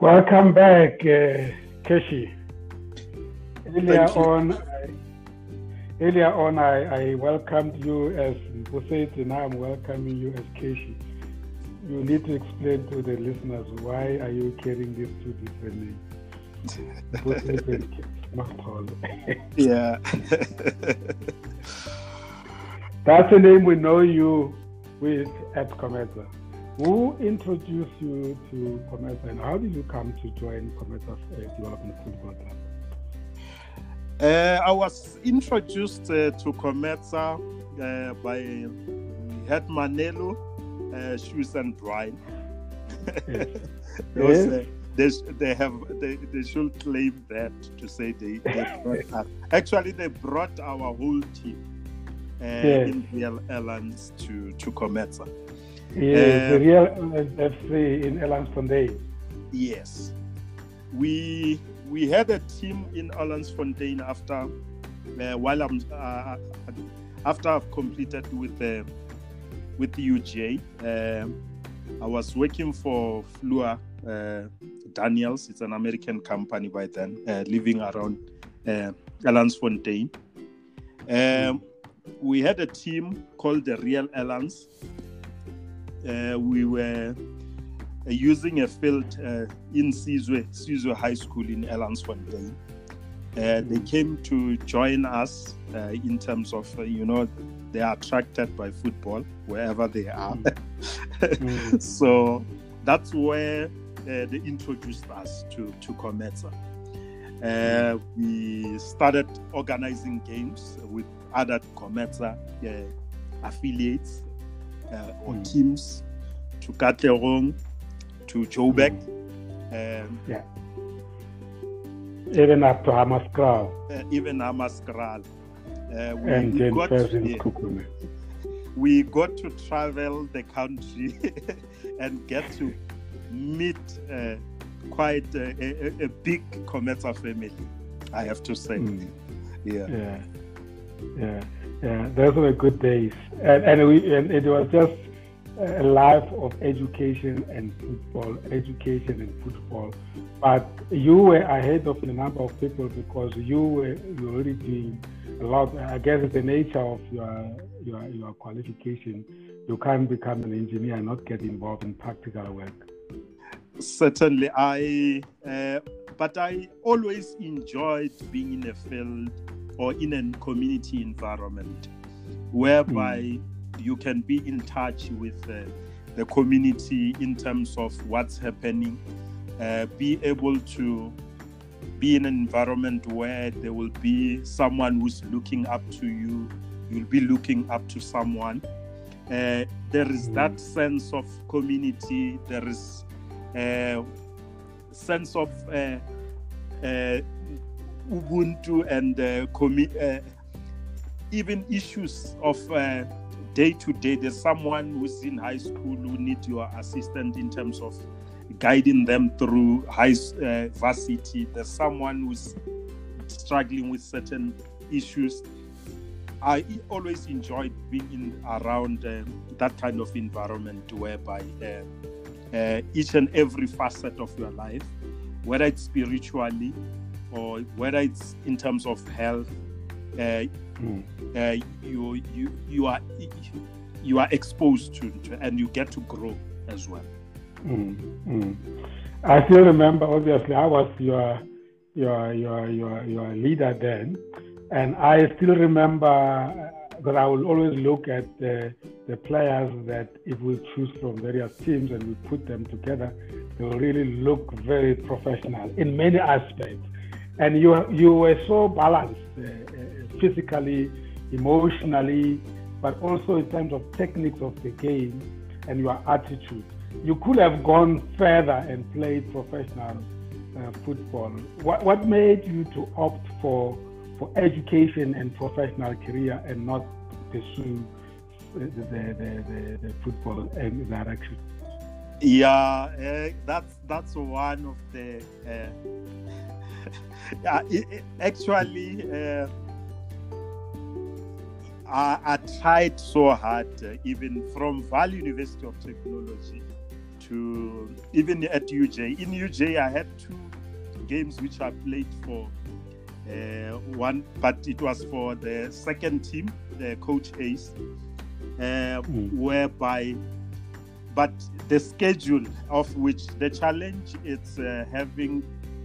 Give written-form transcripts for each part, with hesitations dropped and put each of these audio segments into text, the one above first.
Welcome back, Keshi. Earlier on, I welcomed you as Mposeti. Now I'm welcoming you as Keshi. You need to explain to the listeners why are you carrying these two different names. Mposeti and Keshi, not all. Yeah. That's the name we know you with at Cometa. Who introduced you to Cometa, and how did you come to join Cometa Development Football Club? I was introduced to Cometa by Head Manelo, Shoes and Brian. Yes. They should claim that to say they brought us. Actually, they brought our whole team in Real Elans to Cometa. Yes, the Real FC in Elandsfontein. Yes, we had a team in Elandsfontein after I've completed with the UJ. I was working for Flua Daniels. It's an American company by then, living around Elandsfontein. We had a team called the Real Elans. We were using a field in Sizwe High School in Elandsfontein. They came to join us in terms of, they are attracted by football wherever they are. So that's where they introduced us to Cometa. We started organizing games with other Cometa affiliates or teams, to Katlehong, to Joburg. Even up to Hammanskraal. Even Hammanskraal. We got to travel the country and get to meet quite a big Cometa family, I have to say. Yeah, those were good days, and it was just a life of education and football. But you were ahead of a number of people because you were already doing a lot. I guess it's the nature of your qualification. You can't become an engineer and not get involved in practical work. Certainly, but I always enjoyed being in a field or in a community environment whereby you can be in touch with the community in terms of what's happening, be able to be in an environment where there will be someone who's looking up to you, you'll be looking up to someone. There is that sense of community, there is a sense of Ubuntu and even issues of day-to-day. There's someone who's in high school who needs your assistance in terms of guiding them through varsity. There's someone who's struggling with certain issues. I always enjoyed being around that kind of environment whereby each and every facet of your life, whether it's spiritually or whether it's in terms of health, you are exposed to and you get to grow as well. I still remember. Obviously, I was your leader then, and I still remember that I will always look at the players that if we choose from various teams and we put them together, they will really look very professional in many aspects. And you were so balanced physically, emotionally, but also in terms of techniques of the game and your attitude. You could have gone further and played professional football. What made you to opt for education and professional career and not pursue the football direction? Yeah, that's one of the. Actually, I tried so hard, even from Vaal University of Technology to to even at UJ. In UJ, I had 2 games which I played for. One, but it was for the second team, the Coach Ace, whereby, but the schedule of which the challenge it's having.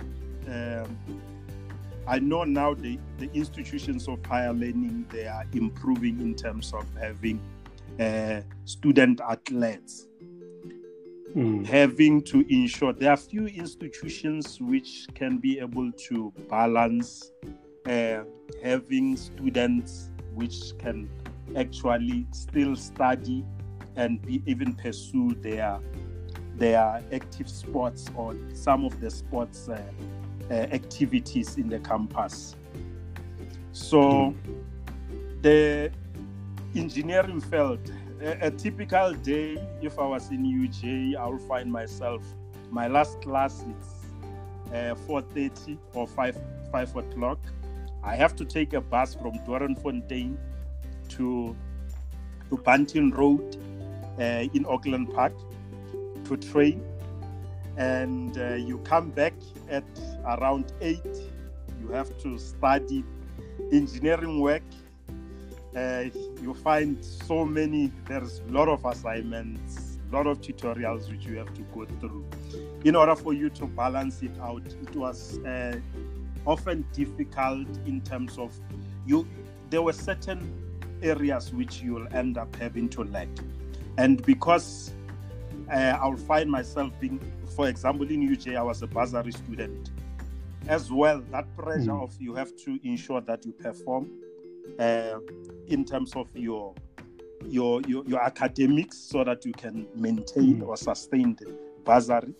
I know now the institutions of higher learning, they are improving in terms of having student athletes. Having to ensure there are few institutions which can be able to balance having students which can actually still study and even pursue their active sports or some of the sports activities in the campus. So the engineering field, a typical day, if I was in UJ, I will find myself, my last class is 4:30 or 5 o'clock. I have to take a bus from Doornfontein to Bunting Road in Auckland Park to train. And you come back at around 8. You have to study engineering work. You find so many, there's a lot of assignments, a lot of tutorials which you have to go through. In order for you to balance it out, it was often difficult in terms of there were certain areas which you'll end up having to lack. And because I'll find myself being, for example, in UJ, I was a bursary student as well. That pressure of you have to ensure that you perform in terms of your academics so that you can maintain or sustain the bursary.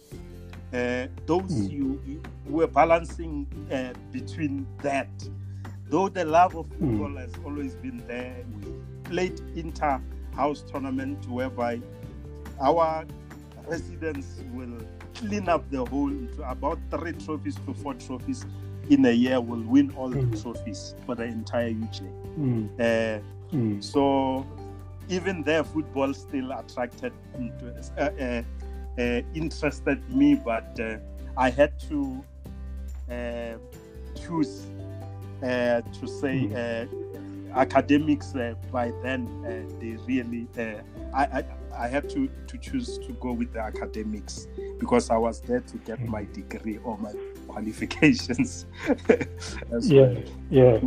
You were balancing between that. Though the love of football has always been there, we played inter-house tournament whereby our residents will clean up the whole to about 3 trophies to 4 trophies in a year. Will win all the trophies for the entire UJ. So even there, football still attracted interested me, but I had to choose to say academics. By then, they really I had to choose to go with the academics because I was there to get my degree or my qualifications. Yes.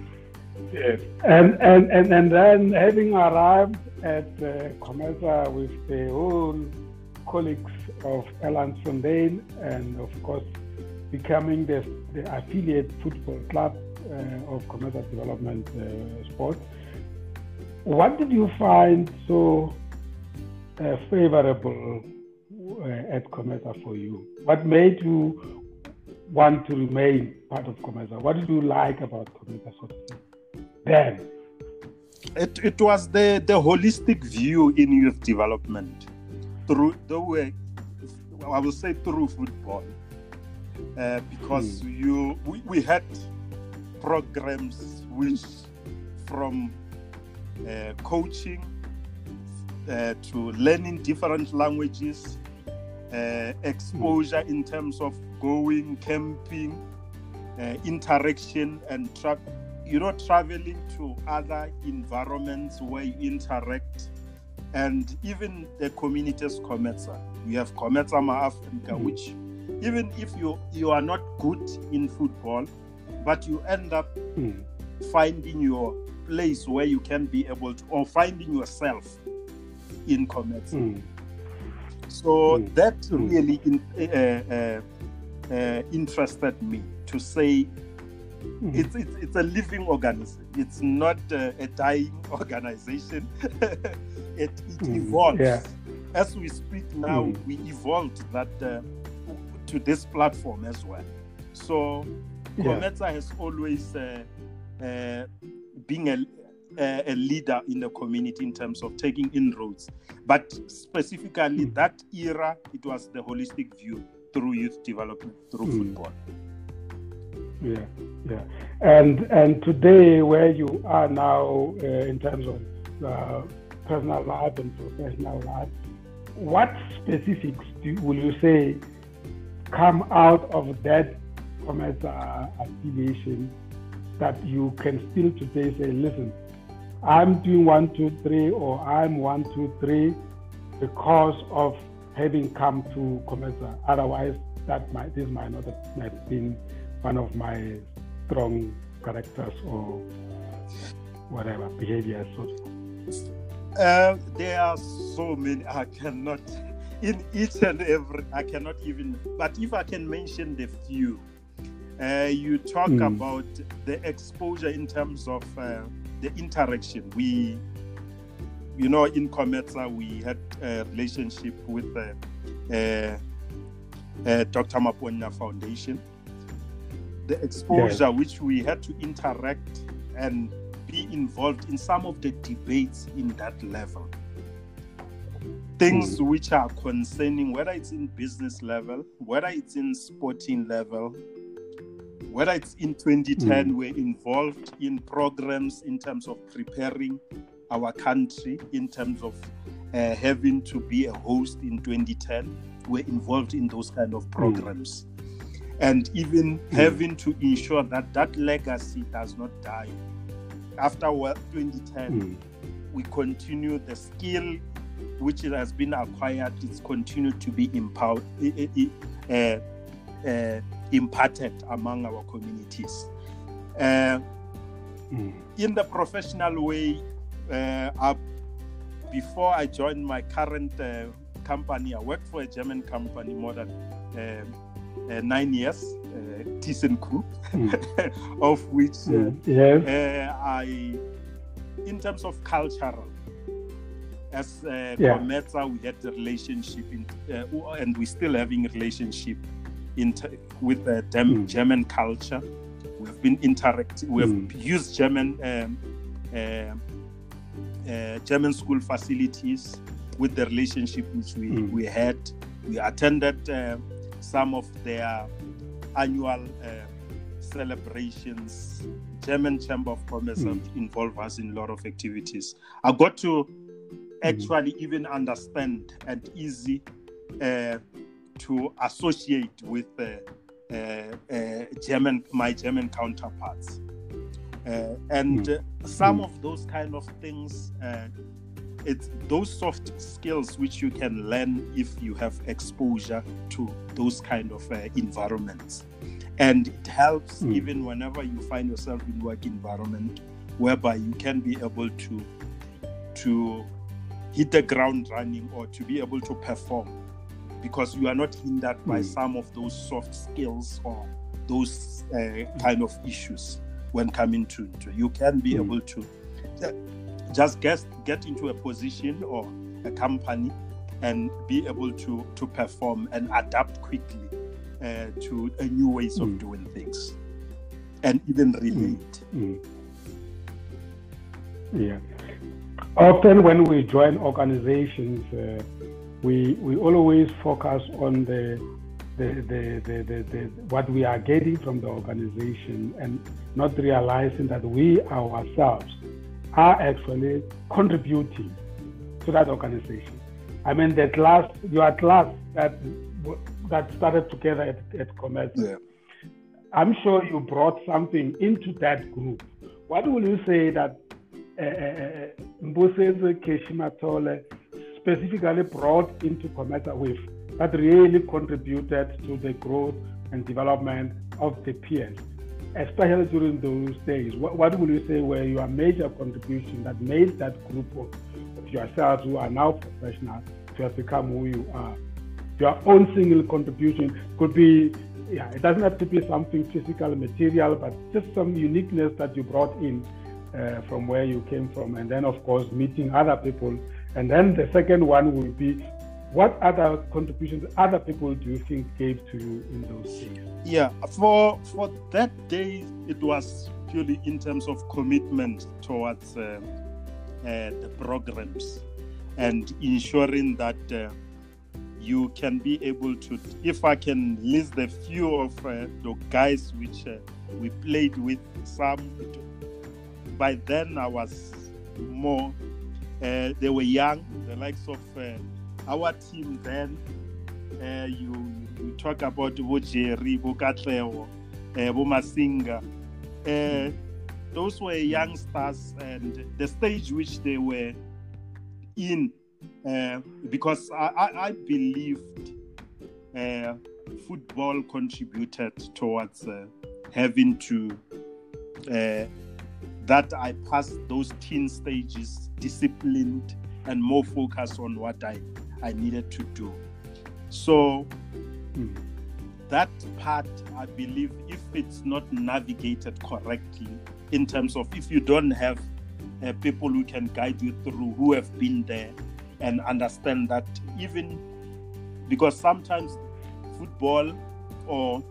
And then having arrived at COMESA with the whole colleagues of Elandsfontein and of course becoming the affiliate football club of COMESA Development Sports, what did you find so favorable at COMESA for you? What made you want to remain part of COMESA? What did you like about COMESA, so to say, then? It was the holistic view in youth development through the way, I will say through football, because we had programs which from coaching to learning different languages, exposure in terms of going camping, interaction and traveling to other environments where you interact, and even the communities COMESA. You have COMESA Ma-Africa, which even if you are not good in football, but you end up finding your place where you can be able to, or finding yourself in COMESA. So that really interested me to say it's a living organism. It's not a dying organization. It evolves. Yeah. As we speak now, we evolved that to this platform as well. So COMESA has always been a leader in the community in terms of taking inroads. But specifically that era, it was the holistic view through youth development, through football. Yeah. And today, where you are now in terms of personal life and professional life, what specifics will you say come out of that COMESA affiliation that you can still today say, listen, I'm doing 1, 2, 3, or I'm 1, 2, 3 because of having come to COMESA. Otherwise, this might not have been one of my strong characters or whatever behaviors. There are so many. I cannot, in each and every, I cannot even. But if I can mention the few, you talk about the exposure in terms of the interaction. We, in COMESA, we had a relationship with Dr. Maponya Foundation. The exposure which we had to interact and be involved in some of the debates in that level. Things which are concerning, whether it's in business level, whether it's in sporting level, whether it's in 2010, we're involved in programs in terms of preparing our country, in terms of having to be a host in 2010. We're involved in those kind of programs. And even having to ensure that that legacy does not die. After 2010, we continue the skill which it has been acquired, it's continued to be imparted among our communities. In the professional way, before I joined my current company, I worked for a German company more than 9 years, ThyssenKrupp, of which I, in terms of cultural, as COMESA, we had a relationship, and we're still having a relationship with the German culture. We've been interacting, we've used German school facilities with the relationship which we had. We attended some of their annual celebrations. German Chamber of Commerce involved us in a lot of activities. I got to actually even understand and easy to associate with my German counterparts. Some of those kind of things, it's those soft skills which you can learn if you have exposure to those kind of environments. And it helps even whenever you find yourself in work environment whereby you can be able to hit the ground running or to be able to perform, because you are not hindered by some of those soft skills or those kind of issues when coming to you can be able to just get into a position or a company and be able to perform and adapt quickly to a new ways of doing things and even relate. Yeah. Often when we join organizations, we always focus on the what we are getting from the organization and not realizing that we ourselves are actually contributing to that organization. I mean, your class that started together at COMESA. Yeah. I'm sure you brought something into that group. What will you say that Mbuseze Keshimatole specifically brought into COMESA with that really contributed to the growth and development of the PS, especially during those days? What will you say were your major contributions that made that group of yourselves who are now professionals to have become who you are? Your own single contribution could be, it doesn't have to be something physical, material, but just some uniqueness that you brought in from where you came from, and then of course meeting other people. And then the second one will be, what other contributions other people do you think gave to you in those days? Yeah, for that day, it was purely in terms of commitment towards the programs and ensuring that you can be able to, if I can list a few of the guys which we played with, some, by then I was more, they were young, the likes of our team then, you talk about Jerry, Katlego, Masinga. Those were youngsters, and the stage which they were in, because I believed football contributed towards having to that I passed those teen stages disciplined and more focused on what I needed to do. So that part, I believe, if it's not navigated correctly, in terms of if you don't have people who can guide you through, who have been there and understand that, even because sometimes football or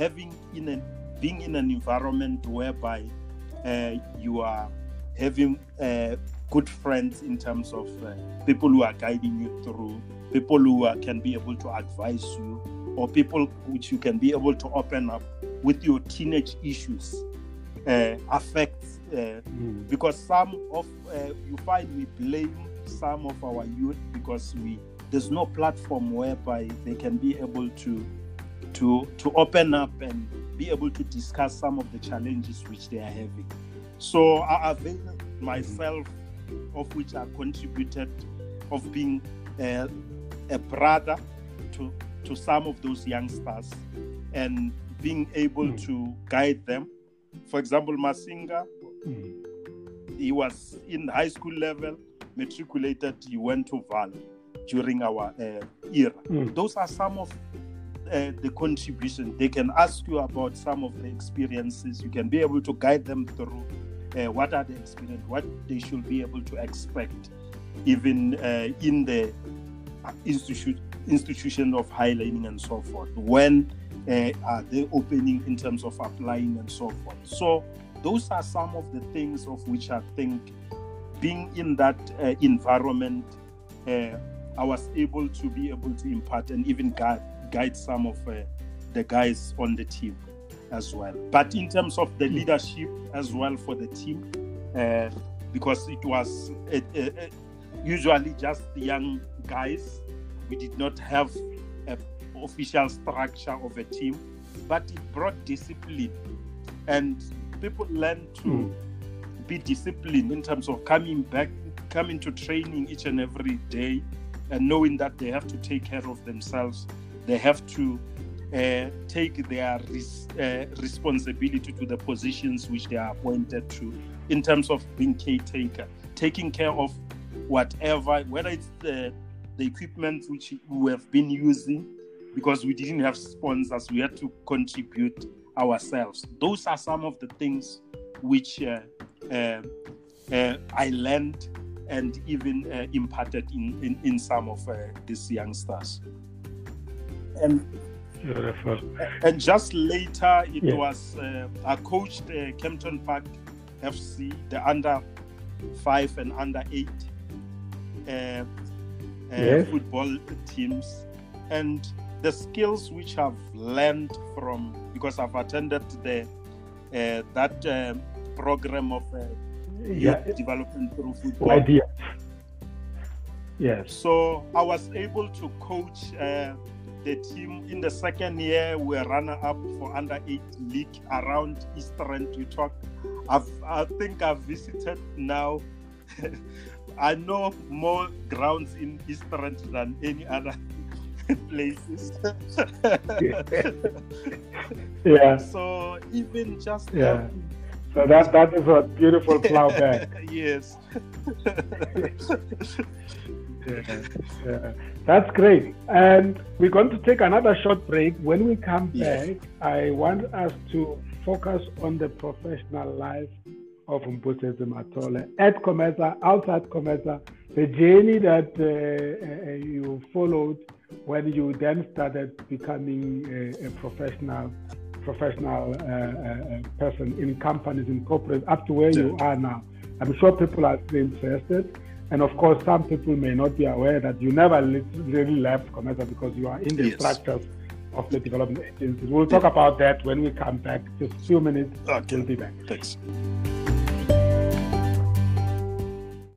being in an environment whereby you are having good friends in terms of people who are guiding you through, people who can be able to advise you, or people which you can be able to open up with your teenage issues affects because some of you find we blame some of our youth because there's no platform whereby they can be able to open up and be able to discuss some of the challenges which they are having. So I avail myself, of which I contributed, of being a brother to some of those youngsters and being able to guide them. For example, Masinga, he was in high school level, matriculated, he went to Val during our era. Those are some of the contribution. They can ask you about some of the experiences. You can be able to guide them through what are the experiences, what they should be able to expect, even in the institution of high learning and so forth. When are they opening in terms of applying and so forth. So those are some of the things of which I think, being in that environment, I was able to be able to impart and even guide some of the guys on the team as well. But in terms of the leadership as well for the team, because it was usually just the young guys, we did not have an official structure of a team, but it brought discipline, and people learned to be disciplined in terms of coming to training each and every day, and knowing that they have to take care of themselves. They have to take their responsibility to the positions which they are appointed to, in terms of being caretaker, taking care of whatever, whether it's the equipment which we have been using, because we didn't have sponsors, we had to contribute ourselves. Those are some of the things which I learned and even imparted in some of these youngsters. And just later, it was I coached Kempton Park FC, the under 5 and under 8 football teams, and the skills which I've learned from, because I've attended that program of youth development through football. Yes. So I was able to coach the team. In the second year, we were runner-up for under 8 league around Easter End. You talk. I think I've visited now. I know more grounds in Easter End than any other places. Yeah. So even just so that is a beautiful plowback. Yes. Yeah. That's great. And we're going to take another short break. When we come back, I want us to focus on the professional life of Mpusetse Matole at COMESA, outside COMESA, the journey that you followed when you then started becoming a professional person in companies, in corporate, up to where you are now. I'm sure people are interested. And of course, some people may not be aware that you never really left COMESA because you are in the structures of the development agencies. We'll talk about that when we come back. Just a few minutes. Okay. We'll be back. Thanks.